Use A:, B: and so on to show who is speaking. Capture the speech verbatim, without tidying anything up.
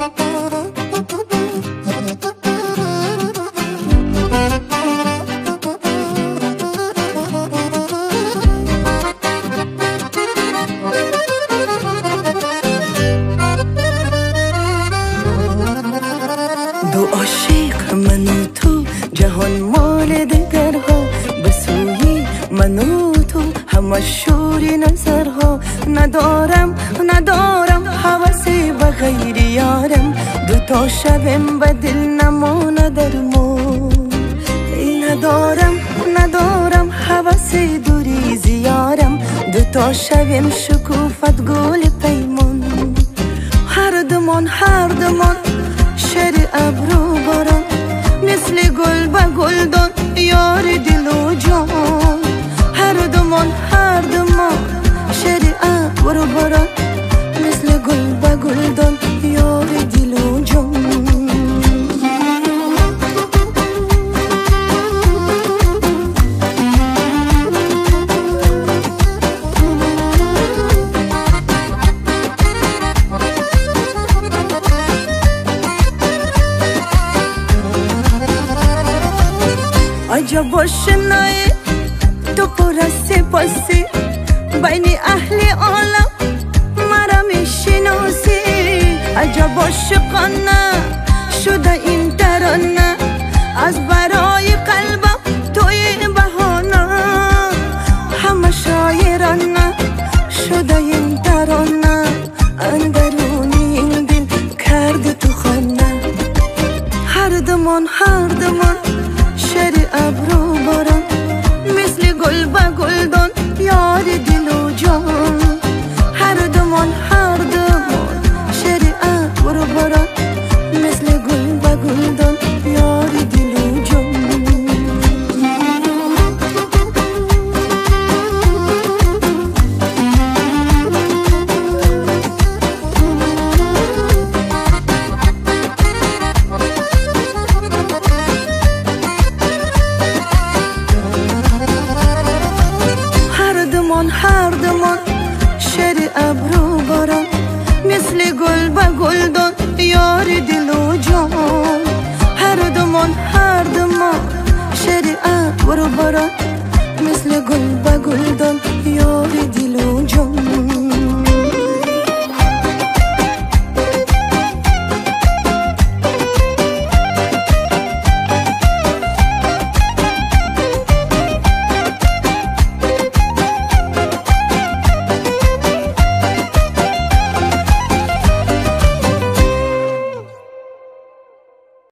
A: دو عاشق من و تو، جهان مال دگرها، به سوی من و تو همه شوری نظرها. ندارم ندارم حوثی به غیر یارم، دو تا شبم به دل نمانه درمون. ندارم ندارم حوثی دوری زیارم، دو تا شبم شکوفت گل پیمون. هر دمان هر دمان شر ابرو باران، مثل گل به گلدان یار دل و جان. هر دمان هر دمان شر ابرو باران، مثل گل به گلدان یار دل و جان. عجب آشنای تو پر از سپاسی، بین اهل عالم مرا میشناسی. عجب عاشقانه شده این ترانه، از برای قلبم توی بهانه. همه شاعرانه شده این ترانه، اندرونی این دل کرده تو خانه. هر دمان هر دمان شر ابرو باران، مثل گل به گلدان یار دل و جان. هر دمان هر دمان شر ابرو باران، مثل گل به گلدان یار دل و جان. هر دمان شر ابرو باران، مثل گل به گلدان یار دل و جان. هر دمان هر دمان شر ابرو باران، مثل گل به گلدان یار دل و